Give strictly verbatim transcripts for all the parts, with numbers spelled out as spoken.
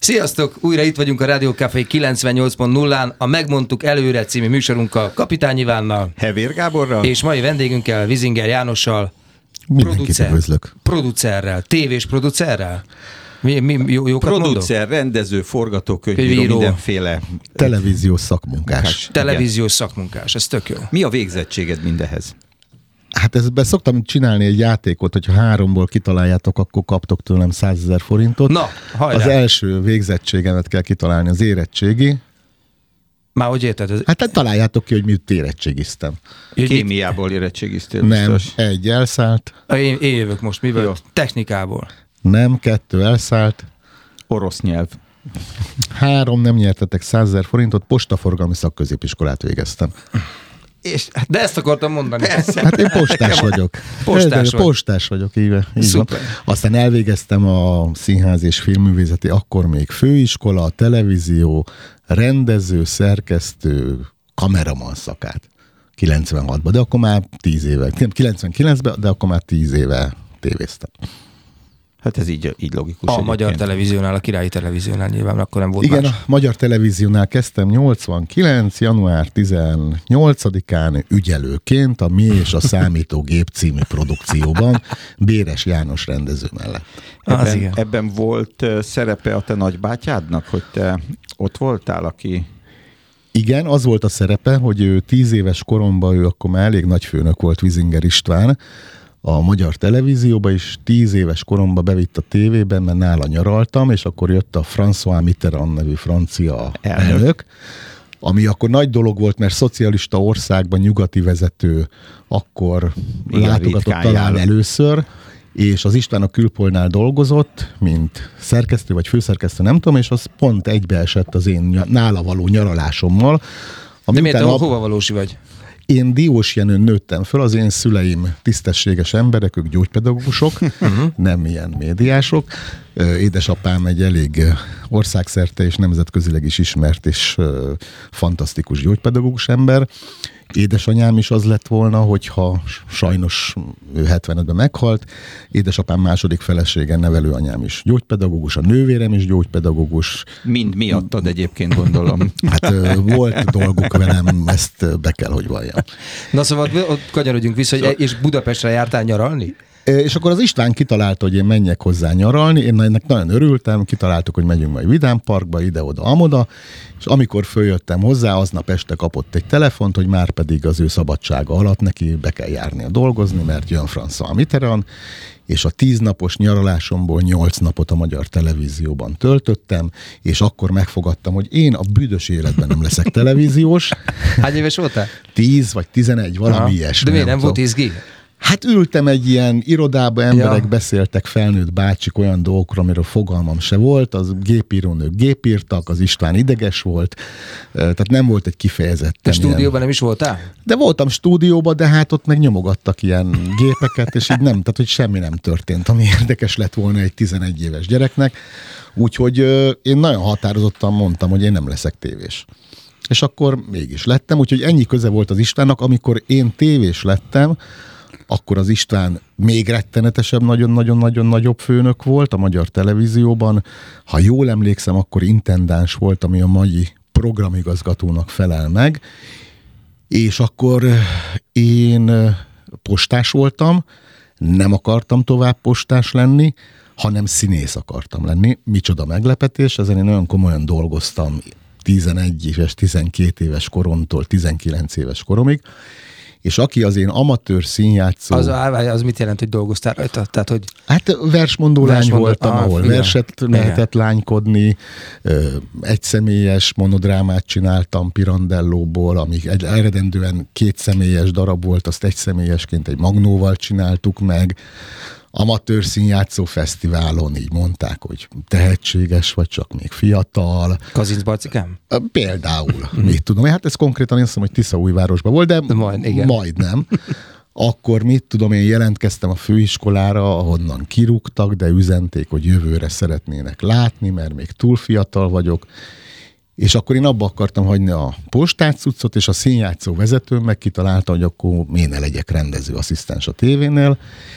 Sziasztok! Újra itt vagyunk a Rádió Café kilencvennyolc pont nullán, a Megmondtuk előre című műsorunkkal, Kapitány Ivánnal, Hevér Gáborral, és mai vendégünkkel, Vizinger Jánossal, Mindenkit üdvözlök. Producerrel, tévés producerrel. Mi, mi, jó, jókat Producer, mondok? rendező, forgatókönyvíró, mindenféle. Televíziós szakmunkás. Munkás. Televíziós szakmunkás, ez tök jó. Mi a végzettséged mindehez? Hát ezben szoktam csinálni egy játékot, hogyha háromból kitaláljátok, akkor kaptok tőlem százezer forintot. Na, hajrá! Az első végzettségemet kell kitalálni, az érettségi. Már hogy érted? Ez... Hát, hát találjátok ki, hogy mit érettségiztem. Kémiából érettségiztél Nem, biztos. egy elszállt. Én, én jövök most, miből? Jó. Technikából. Nem, kettő elszállt. Orosz nyelv. Három, nem nyertetek százezer forintot, postaforgalmi szakközépiskolát végeztem. És De ezt akartam mondani. persze. Hát én postás vagyok. Postás vagy. Postás vagyok, így, így van. Aztán elvégeztem a színház és filmművészeti, akkor még főiskola, televízió, rendező, szerkesztő, kameraman szakát. kilencvenhatban, de akkor már tíz éve. kilencvenkilencben, de akkor már tíz éve tévéztem. Hát ez így, így logikus. A egyébként. Magyar Televíziónál, a Királyi Televíziónál nyilván akkor nem volt Igen, más. a Magyar Televíziónál kezdtem nyolcvankilenc. január tizennyolcadikán ügyelőként a Mi és a Számítógép című produkcióban Béres János rendező mellett. Az Ebben, igen. ebben volt uh, szerepe a te nagybátyádnak, hogy te ott voltál, aki... Igen, az volt a szerepe, hogy ő tíz éves koromban, ő akkor már elég nagy főnök volt, Vizinger István, a Magyar Televízióba is tíz éves koromban bevitt a tévében, mert nála nyaraltam, és akkor jött a François Mitterrand nevű francia elnök, elnök ami akkor nagy dolog volt, mert szocialista országban nyugati vezető akkor igen, látogatott talán először, és az István a Külpolynál dolgozott, mint szerkesztő vagy főszerkesztő, nem tudom, és az pont egybeesett az én nála való nyaralásommal. De miért, utána... hova valósi vagy? Én Diósjenőn nőttem föl, az én szüleim tisztességes emberek, ők gyógypedagógusok, uh-huh. nem ilyen médiások. Édesapám egy elég országszerte és nemzetközileg is ismert és fantasztikus gyógypedagógus ember. Édesanyám is az lett volna, hogyha sajnos ő hetvenötben meghalt. Édesapám második felesége, nevelőanyám is gyógypedagógus, a nővérem is gyógypedagógus. Mind miattad egyébként, gondolom. Hát volt dolguk velem, ezt be kell, hogy valljam. Na szóval ott kanyarodjunk vissza, hogy és Budapestre jártál nyaralni? És akkor az István kitalálta, hogy én menjek hozzá nyaralni, én ennek nagyon örültem, kitaláltuk, hogy megyünk majd Vidám Parkba, ide-oda, amoda, és amikor följöttem hozzá, aznap este kapott egy telefont, hogy már pedig az ő szabadsága alatt neki be kell járnia dolgozni, mert jön François Mitterrand, és a tíznapos nyaralásomból nyolc napot a Magyar Televízióban töltöttem, és akkor megfogadtam, hogy én a büdös életben nem leszek televíziós. Hány éves voltál? Tíz vagy tizenegy, valami Aha. ilyesmi. De miért nem, nem volt izgi? Hát ültem egy ilyen irodába, emberek Ja. beszéltek, felnőtt bácsik olyan dolgokról, amiről fogalmam se volt, az gépírónők gépírtak, az István ideges volt, tehát nem volt egy kifejezetten Te stúdióban ilyen... nem is voltál? De voltam stúdióban, de hát ott meg nyomogattak ilyen gépeket, és így nem, tehát hogy semmi nem történt, ami érdekes lett volna egy tizenegy éves gyereknek. Úgyhogy én nagyon határozottan mondtam, hogy én nem leszek tévés. És akkor mégis lettem, úgyhogy ennyi köze volt az Istvánnak, amikor én tévés lettem, akkor az István még rettenetesebb, nagyon-nagyon-nagyon nagyobb főnök volt a Magyar Televízióban. Ha jól emlékszem, akkor intendáns volt, ami a mai programigazgatónak felel meg. És akkor én postás voltam, nem akartam tovább postás lenni, hanem színész akartam lenni. Micsoda meglepetés, ezen én nagyon komolyan dolgoztam tizenegy éves, tizenkét éves koromtól tizenkilenc éves koromig, és aki az én amatőr színjátszó... Az, az mit jelent, hogy dolgoztál rajta? Tehát, hogy... Hát versmondó lány Versmondó, voltam, ah, ahol igen. verset lehetett lánykodni, egyszemélyes monodrámát csináltam Pirandellóból, ami egy eredendően kétszemélyes darab volt, azt egyszemélyesként egy magnóval csináltuk meg. Amatőr színjátszó fesztiválon így mondták, hogy tehetséges vagy, csak még fiatal. Kazinc Barcikám? Például, mit tudom. Hát ez konkrétan én azt mondom, hogy Tiszaújvárosban volt, de, de majd, igen. majdnem. Akkor mit tudom, én jelentkeztem a főiskolára, ahonnan kirúgtak, de üzenték, hogy jövőre szeretnének látni, mert még túl fiatal vagyok. És akkor én abba akartam hagyni a postátcuccot, és a színjátszó vezetőm meg kitalálta, hogy akkor én ne legyek rendezőasszisztens a tévénél.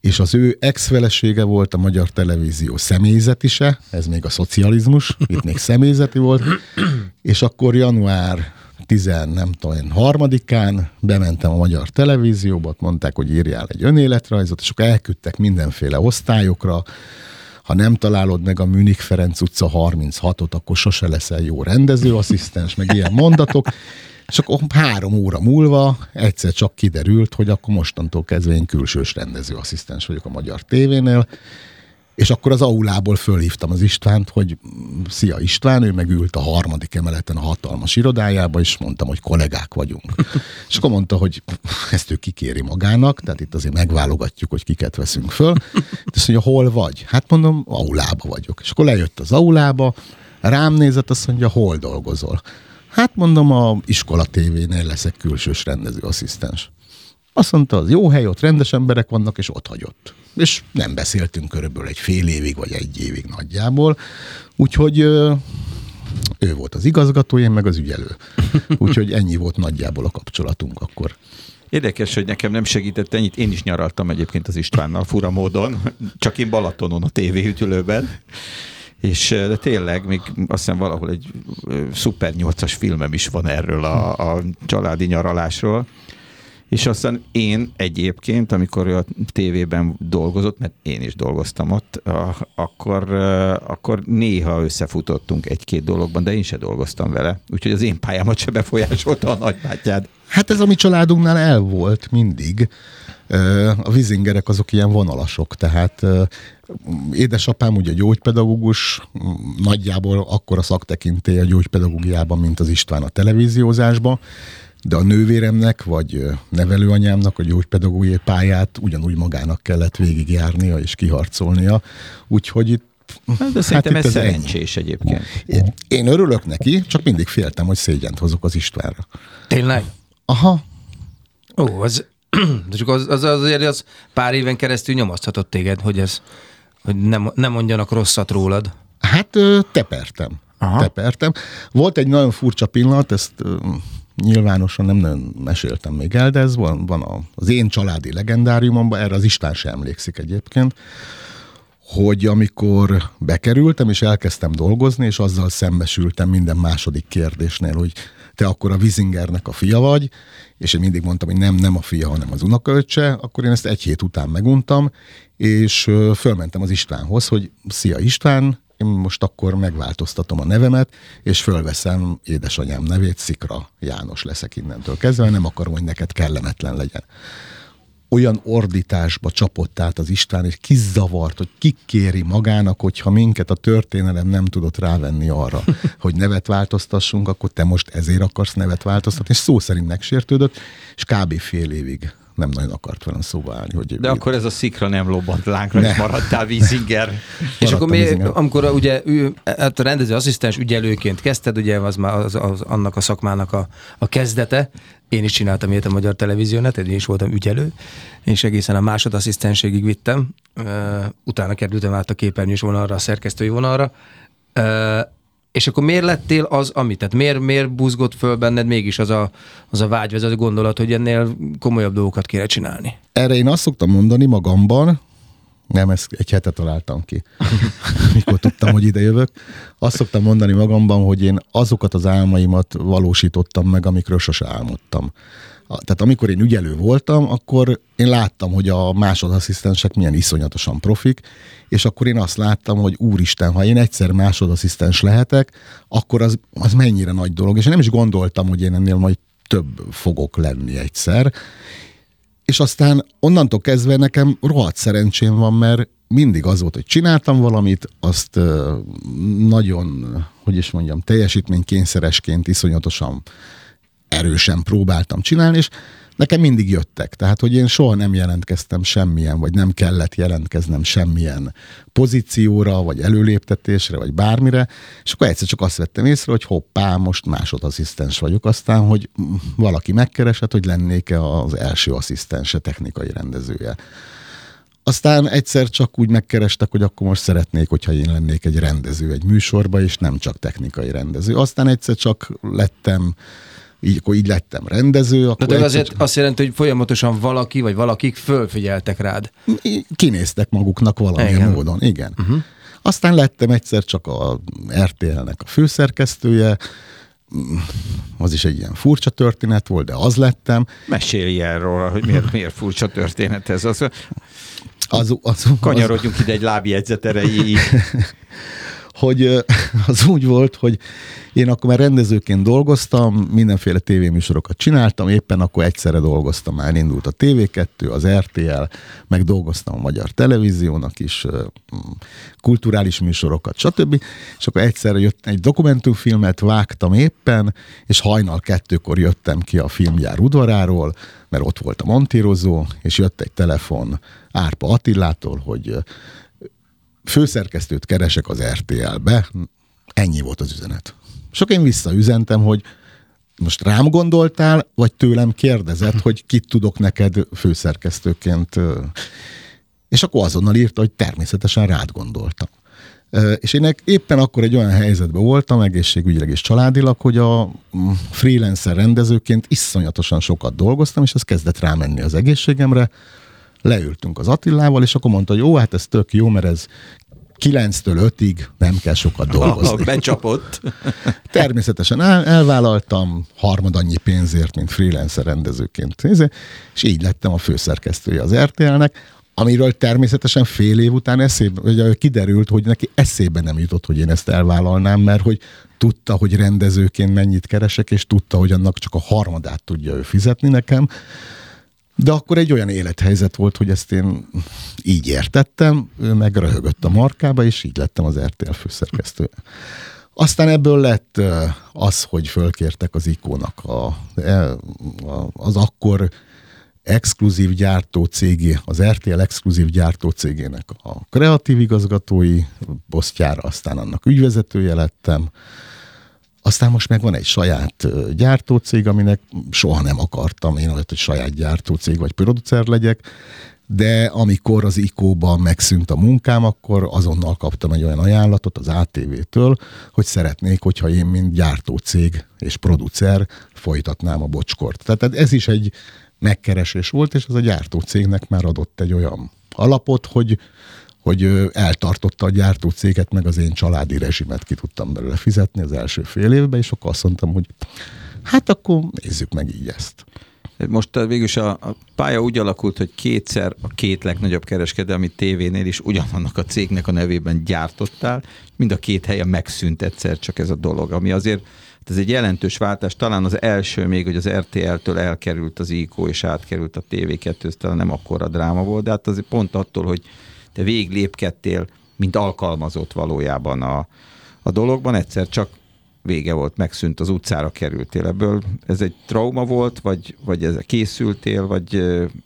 és az ő ex-felesége volt a Magyar Televízió személyzetise, ez még a szocializmus, itt még személyzeti volt, és akkor január tizen, nem tudom, harmadikán bementem a Magyar Televízióba, ott mondták, hogy írjál egy önéletrajzot, és akkor elküldtek mindenféle osztályokra, ha nem találod meg a Münich Ferenc utca harminchatot, akkor sose leszel jó rendezőasszisztens, meg ilyen mondatok. És akkor három óra múlva egyszer csak kiderült, hogy akkor mostantól kezdve én külsős rendezőasszisztens vagyok a Magyar Tévénél, és akkor az aulából fölhívtam az Istvánt, hogy szia István, ő megült a harmadik emeleten a hatalmas irodájába, és mondtam, hogy kollégák vagyunk. És akkor mondta, hogy ezt ő kikéri magának, tehát itt azért megválogatjuk, hogy kiket veszünk föl. És azt mondja, hol vagy? Hát mondom, aulába vagyok. És akkor lejött az aulába, rám nézett, azt mondja, hol dolgozol? Hát mondom, a iskola tévénél leszek külsős rendezőasszisztens. Azt mondta, az jó hely, ott rendes emberek vannak, és ott hagyott. És nem beszéltünk körülbelül egy fél évig, vagy egy évig nagyjából. Úgyhogy ő volt az igazgató, én meg az ügyelő. Úgyhogy ennyi volt nagyjából a kapcsolatunk akkor. Érdekes, hogy nekem nem segített ennyit. Én is nyaraltam egyébként az Istvánnal fura módon, csak én Balatonon a tévéütülőben. És de tényleg, még azt hiszem valahol egy szuper nyolcas filmem is van erről a, a családi nyaralásról. És aztán én egyébként, amikor ő a tévében dolgozott, mert én is dolgoztam ott, akkor, akkor néha összefutottunk egy-két dologban, de én se dolgoztam vele. Úgyhogy az én pályámat se befolyásolta a nagybátyád. Hát ez a mi családunknál el volt mindig. A Vizingerek azok ilyen vonalasok, tehát édesapám ugye gyógypedagógus, nagyjából akkora szaktekintély a gyógypedagógiában, mint az István a televíziózásban, de a nővéremnek, vagy nevelőanyámnak a gyógypedagógiai pályát ugyanúgy magának kellett végigjárnia és kiharcolnia. Úgyhogy itt de szerintem hát ez, ez szerencsés ennyi. Egyébként. Én, én örülök neki, csak mindig féltem, hogy szégyent hozok az Istvánra. Tényleg? Aha. Ó, az, de csak az, az, azért az pár éven keresztül nyomaszthatott téged, hogy ez, hogy nem, nem mondjanak rosszat rólad. Hát tepertem. Aha. Tepertem. Volt egy nagyon furcsa pillanat, ezt nyilvánosan nem nagyon meséltem még el, de ez van, van az én családi legendáriumomban, erre az István sem emlékszik egyébként, hogy amikor bekerültem, és elkezdtem dolgozni, és azzal szembesültem minden második kérdésnél, hogy te akkor a Vizingernek a fia vagy, és én mindig mondtam, hogy nem, nem a fia, hanem az unokaöccse, akkor én ezt egy hét után meguntam, és fölmentem az Istvánhoz, hogy szia István, én most akkor megváltoztatom a nevemet, és fölveszem édesanyám nevét, Szikra János leszek innentől kezdve, nem akarom, hogy neked kellemetlen legyen. Olyan ordításba csapott át az István, és kizavart, hogy ki kéri magának, hogyha minket a történelem nem tudott rávenni arra, hogy nevet változtassunk, akkor te most ezért akarsz nevet változtatni, és szó szerint megsértődött, és kb. Fél évig nem nagyon akart velem szóba állni. Hogy de akkor ez a Szikra nem lobbant lángra, ne. És maradtál Vizinger. És akkor mi, amikor ugye ő, hát a rendező asszisztens ügyelőként kezdted, ugye az már az, az, annak a szakmának a, a kezdete. Én is csináltam ilyet a Magyar Televíziónál, én is voltam ügyelő, és egészen a másodasszisztenségig vittem. Uh, utána kerültem át a képernyős vonalra, a szerkesztői vonalra. Uh, És akkor miért lettél az, amit? Tehát miért, miért buzgott föl benned mégis az a, az a vágy, vagy az a gondolat, hogy ennél komolyabb dolgokat kéne csinálni? Erre én azt szoktam mondani magamban, nem, ezt egy hete találtam ki, mikor tudtam, hogy ide jövök. Azt szoktam mondani magamban, hogy én azokat az álmaimat valósítottam meg, amikről sose álmodtam. Tehát amikor én ügyelő voltam, akkor én láttam, hogy a másodasszisztensek milyen iszonyatosan profik, és akkor én azt láttam, hogy úristen, ha én egyszer másodasszisztens lehetek, akkor az, az mennyire nagy dolog. És én nem is gondoltam, hogy én ennél majd több fogok lenni egyszer. És aztán onnantól kezdve nekem rohadt szerencsém van, mert mindig az volt, hogy csináltam valamit, azt nagyon, hogy is mondjam, teljesítménykényszeresként iszonyatosan erősen próbáltam csinálni, és nekem mindig jöttek. Tehát, hogy én soha nem jelentkeztem semmilyen, vagy nem kellett jelentkeznem semmilyen pozícióra, vagy előléptetésre, vagy bármire, és akkor egyszer csak azt vettem észre, hogy hoppá, most másodasszisztens vagyok, aztán, hogy valaki megkeresett, hogy lennék-e az első asszisztense, technikai rendezője. Aztán egyszer csak úgy megkerestek, hogy akkor most szeretnék, hogyha én lennék egy rendező egy műsorba, és nem csak technikai rendező. Aztán egyszer csak lettem így, akkor így lettem rendező. Akkor de azért csak... azt jelenti, hogy folyamatosan valaki, vagy valakik fölfigyeltek rád. Kinéztek maguknak valamilyen igen. módon, igen. Uh-huh. Aztán lettem egyszer csak a er té el-nek a főszerkesztője, az is egy ilyen furcsa történet volt, de az lettem. Mesélj erről, hogy miért, miért furcsa történet ez. Az, az, az, kanyarodjunk az... ide egy lábjegyzet erejéig. hogy az úgy volt, hogy én akkor már rendezőként dolgoztam, mindenféle tévéműsorokat csináltam, éppen akkor egyszerre dolgoztam, már indult a té vé kettő, az er té el, meg dolgoztam a Magyar Televíziónak is, kulturális műsorokat, stb. És akkor egyszerre jött egy dokumentumfilmet, vágtam éppen, és hajnal kettőkor jöttem ki a filmgyár udvaráról, mert ott volt a montírozó, és jött egy telefon Árpa Attilától, hogy főszerkesztőt keresek az er té el-be, ennyi volt az üzenet. És akkor én visszaüzentem, hogy most rám gondoltál, vagy tőlem kérdezett, hogy kit tudok neked főszerkesztőként. És akkor azonnal írta, hogy természetesen rád gondoltam. És én éppen akkor egy olyan helyzetben voltam, egészségügyileg és családilag, hogy a freelancer rendezőként iszonyatosan sokat dolgoztam, és ez kezdett rámenni az egészségemre. Leültünk az Attilával, és akkor mondta, hogy jó, hát ez tök jó, mert ez kilenctől ötig nem kell sokat dolgozni. Becsapott. Természetesen el, elvállaltam harmad annyi pénzért, mint freelancer rendezőként. És így lettem a főszerkesztője az er té el-nek, amiről természetesen fél év után eszébe, vagy kiderült, hogy neki eszébe nem jutott, hogy én ezt elvállalnám, mert hogy tudta, hogy rendezőként mennyit keresek, és tudta, hogy annak csak a harmadát tudja ő fizetni nekem. De akkor egy olyan élethelyzet volt, hogy ezt én így értettem, ő meg röhögött a markába, és így lettem az er té el főszerkesztője. Aztán ebből lett az, hogy fölkértek az ikónak a, az akkor exkluzív gyártó cégé, az er té el exkluzív gyártó cégének a kreatív igazgatói posztjára, aztán annak ügyvezetője lettem. Aztán most meg van egy saját gyártócég, aminek soha nem akartam én olyat, hogy saját gyártócég vagy producer legyek, de amikor az ikóban megszűnt a munkám, akkor azonnal kaptam egy olyan ajánlatot az á té vé-től, hogy szeretnék, hogyha én, mint gyártócég és producer folytatnám a bocskort. Tehát ez is egy megkeresés volt, és az a gyártócégnek már adott egy olyan alapot, hogy hogy eltartotta a gyártócéget, meg az én családi rezsimet ki tudtam belőle fizetni az első fél évben, és akkor azt mondtam, hogy hát akkor nézzük meg így ezt. Most végülis a, a pálya úgy alakult, hogy kétszer a két legnagyobb kereskedelmi tévénél is ugyanannak a cégnek a nevében gyártottál, mind a két helyen megszűnt egyszer csak ez a dolog, ami azért ez egy jelentős váltás, talán az első még, hogy az er té el-től elkerült az ikó és átkerült a té vé kettőhöz, talán nem akkora dráma volt, de hát azért pont attól, hogy te végig lépkedtél, mint alkalmazott valójában a, a dologban, egyszer csak vége volt, megszűnt, az utcára kerültél ebből. Ez egy trauma volt, vagy, vagy ezzel készültél, vagy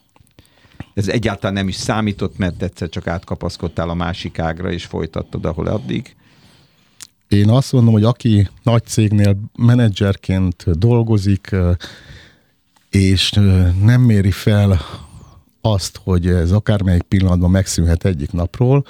ez egyáltalán nem is számított, mert egyszer csak átkapaszkodtál a másik ágra, és folytattad, ahol addig? Én azt mondom, hogy aki nagy cégnél menedzserként dolgozik, és nem méri fel azt, hogy ez akármelyik pillanatban megszűnhet egyik napról,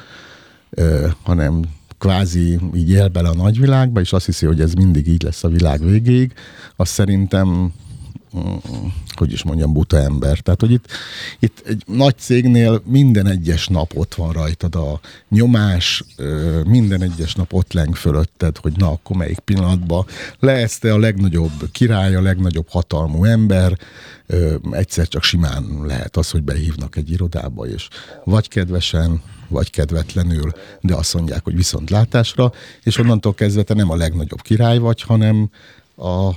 hanem kvázi így él bele a nagyvilágba, és azt hiszi, hogy ez mindig így lesz a világ végéig, azt szerintem, hogy is mondjam, buta ember. Tehát, hogy itt, itt egy nagy cégnél minden egyes nap ott van rajtad a nyomás, minden egyes nap ott leng fölötted, hogy na, akkor melyik pillanatban lehetsz te a legnagyobb király, a legnagyobb hatalmú ember, egyszer csak simán lehet az, hogy behívnak egy irodába, és vagy kedvesen, vagy kedvetlenül, de azt mondják, hogy viszontlátásra, és onnantól kezdve te nem a legnagyobb király vagy, hanem a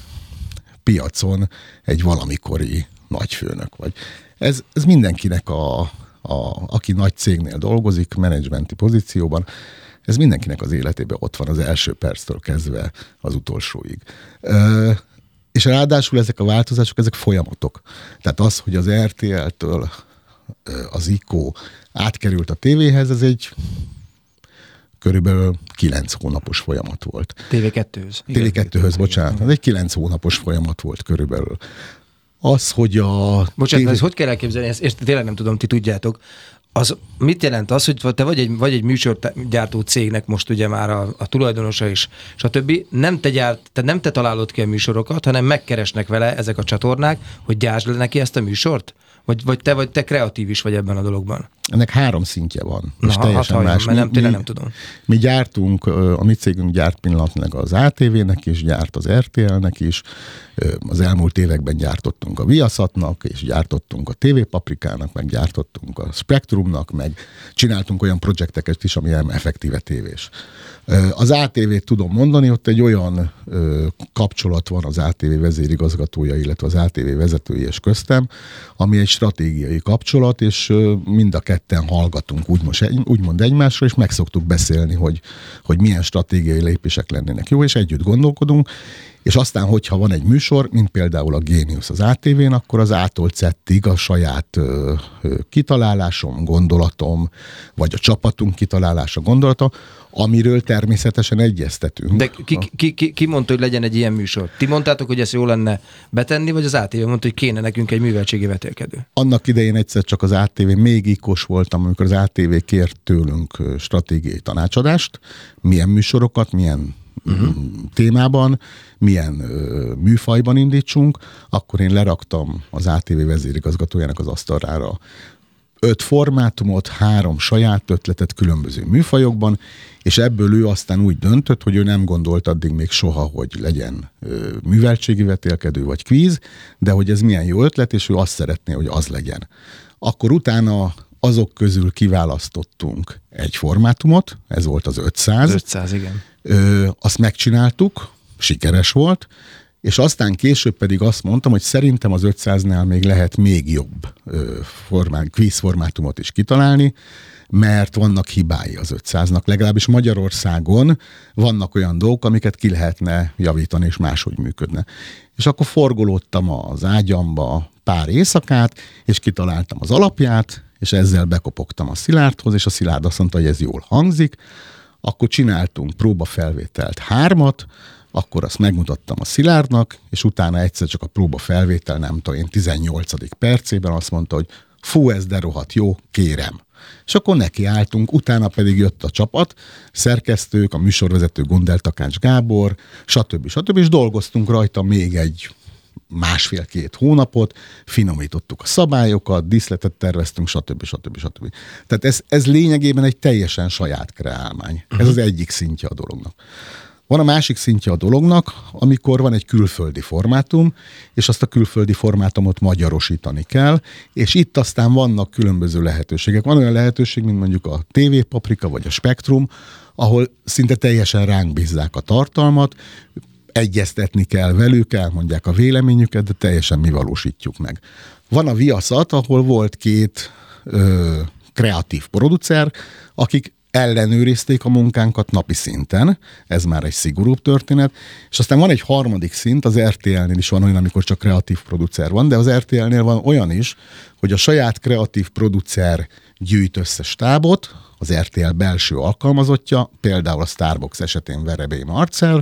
piacon egy valamikori nagyfőnök vagy. Ez, ez mindenkinek, a, a, aki nagy cégnél dolgozik, menedzsmenti pozícióban, ez mindenkinek az életében ott van az első perctől kezdve az utolsóig. Ö, és ráadásul ezek a változások, ezek folyamatok. Tehát az, hogy az er té el-től az ikó átkerült a tévéhez, ez egy körülbelül kilenc hónapos folyamat volt. té vé kettőhöz. té vé kettőhöz, bocsánat. Ez egy kilenc hónapos folyamat volt körülbelül. Az, hogy a... Bocsánat, té vé... ezt hogy kell elképzelni? Ezt, ezt tényleg nem tudom, ti tudjátok. az mit jelent az, hogy te vagy egy, vagy egy műsorgyártó cégnek most ugye már a, a tulajdonosa is, stb. Nem te, gyárt, te nem te találod ki a műsorokat, hanem megkeresnek vele ezek a csatornák, hogy gyártsd le neki ezt a műsort? Vagy, vagy, te, vagy te kreatív is vagy ebben a dologban? Ennek három szintje van. Na, és teljesen hát más. Mert nem, mi, nem tudom. Mi gyártunk, a mi cégünk gyárt pillanatnyilag az á té vének is, gyárt az er té el-nek is, az elmúlt években gyártottunk a Viaszatnak, és gyártottunk a té vé Paprikának, meg gyártottunk a Spektrumnak, meg csináltunk olyan projekteket is, ami effektíve tévés. Az á té vét tudom mondani, ott egy olyan kapcsolat van az á té vé vezérigazgatója, illetve az á té vé vezetői és köztem, ami egy stratégiai kapcsolat, és mind a ketten hallgatunk úgymond, úgymond egymásra, és meg szoktuk beszélni, hogy, hogy milyen stratégiai lépések lennének jó, és együtt gondolkodunk, és aztán, hogyha van egy műsor, mint például a Géniusz az á té vén, akkor az A-tól Z-ig a saját ö, ö, kitalálásom, gondolatom, vagy a csapatunk kitalálása, gondolata, amiről természetesen egyeztetünk. De ki, ki, ki, ki mondta, hogy legyen egy ilyen műsor? Ti mondtátok, hogy ezt jó lenne betenni, vagy az á té vé mondta, hogy kéne nekünk egy műveltségi vetélkedő? Annak idején egyszer csak az á té vé, még ikos voltam, amikor az á té vé kért tőlünk stratégiai tanácsadást, milyen műsorokat, milyen Uh-huh. témában, milyen ö, műfajban indítsunk, akkor én leraktam az á té vé vezérigazgatójának az asztalrára öt formátumot, három saját ötletet különböző műfajokban, és ebből ő aztán úgy döntött, hogy ő nem gondolt addig még soha, hogy legyen ö, műveltségi vetélkedő vagy kvíz, de hogy ez milyen jó ötlet, és ő azt szeretné, hogy az legyen. Akkor utána azok közül kiválasztottunk egy formátumot, ez volt az ötszáz. ötszáz, igen. Ö, azt megcsináltuk, sikeres volt, és aztán később pedig azt mondtam, hogy szerintem az ötszáznál még lehet még jobb ö, formán, kvíz formátumot is kitalálni, mert vannak hibái az ötszáznak. Legalábbis Magyarországon vannak olyan dolgok, amiket ki lehetne javítani, és máshogy működne. És akkor forgolódtam az ágyamba pár éjszakát, és kitaláltam az alapját, és ezzel bekopogtam a Szilárdhoz, és a Szilárd azt mondta, hogy ez jól hangzik. Akkor csináltunk próbafelvételt hármat, akkor azt megmutattam a Szilárdnak, és utána egyszer csak a próbafelvétel, nem tudom én, tizennyolcadik percében azt mondta, hogy fú, ez de rohadt jó, kérem. És akkor nekiálltunk, utána pedig jött a csapat, szerkesztők, a műsorvezető Gondel Takács Gábor, stb. stb. És dolgoztunk rajta még egy másfél-két hónapot, finomítottuk a szabályokat, díszletet terveztünk, stb. stb. stb. Tehát ez, ez lényegében egy teljesen saját kreálmány. Ez az egyik szintje a dolognak. Van a másik szintje a dolognak, amikor van egy külföldi formátum, és azt a külföldi formátumot magyarosítani kell, és itt aztán vannak különböző lehetőségek. Van olyan lehetőség, mint mondjuk a té vé Paprika vagy a Spektrum, ahol szinte teljesen ránk bízzák a tartalmat, egyeztetni kell velük, elmondják a véleményüket, de teljesen mi valósítjuk meg. Van a Viaszat, ahol volt két ö, kreatív producer, akik ellenőrizték a munkánkat napi szinten, ez már egy szigorúbb történet, és aztán van egy harmadik szint, az er té el-nél is van olyan, amikor csak kreatív producer van, de az er té el-nél van olyan is, hogy a saját kreatív producer gyűjt össze stábot, az er té el belső alkalmazottja, például a Starbucks esetén Verebély Marcell,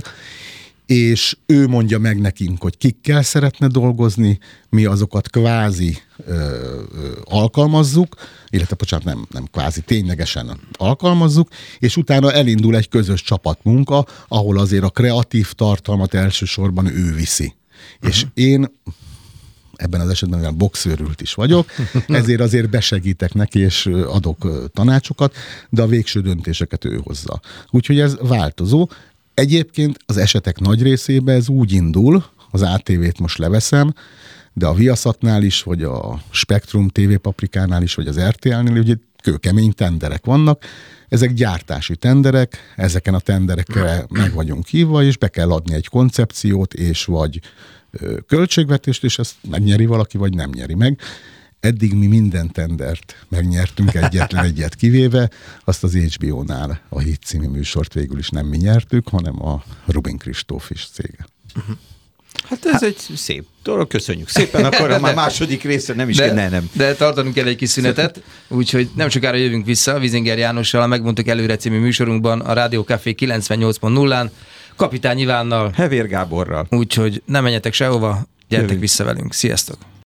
és ő mondja meg nekünk, hogy kikkel szeretne dolgozni, mi azokat kvázi ö, ö, alkalmazzuk, illetve bocsánat, nem, nem kvázi, ténylegesen alkalmazzuk, és utána elindul egy közös csapatmunka, ahol azért a kreatív tartalmat elsősorban ő viszi. Uh-huh. És én ebben az esetben olyan boxőrült is vagyok, ezért azért besegítek neki, és adok tanácsokat, de a végső döntéseket ő hozza. Úgyhogy ez változó. Egyébként az esetek nagy részében ez úgy indul, az á té vét most leveszem, de a Viaszatnál is, vagy a Spektrum té vé Paprikánál is, vagy az er té el-nél ugye kőkemény tenderek vannak. Ezek gyártási tenderek, ezeken a tenderekre meg vagyunk hívva, és be kell adni egy koncepciót, és vagy költségvetést, és ezt megnyeri valaki, vagy nem nyeri meg. Eddig mi minden tendert megnyertünk, egyetlen egyet kivéve, azt az há bé ó-nál a Hit című műsort végül is nem mi nyertük, hanem a Rubin Kristóf is cége. Uh-huh. Hát ez hát, egy szép dolog, köszönjük szépen, akkor de, már második része nem is de, kell, ne, nem. De tartanunk kell egy kis szünetet, úgyhogy nem sokára jövünk vissza Vizinger Jánossal, a Megmondtuk Előre című műsorunkban, a Rádió Café kilencvennyolc pont nullán, Kapitány Ivánnal, Hevér Gáborral. Úgyhogy nem menjetek sehova, gyertek jövünk vissza velünk. Sziasztok!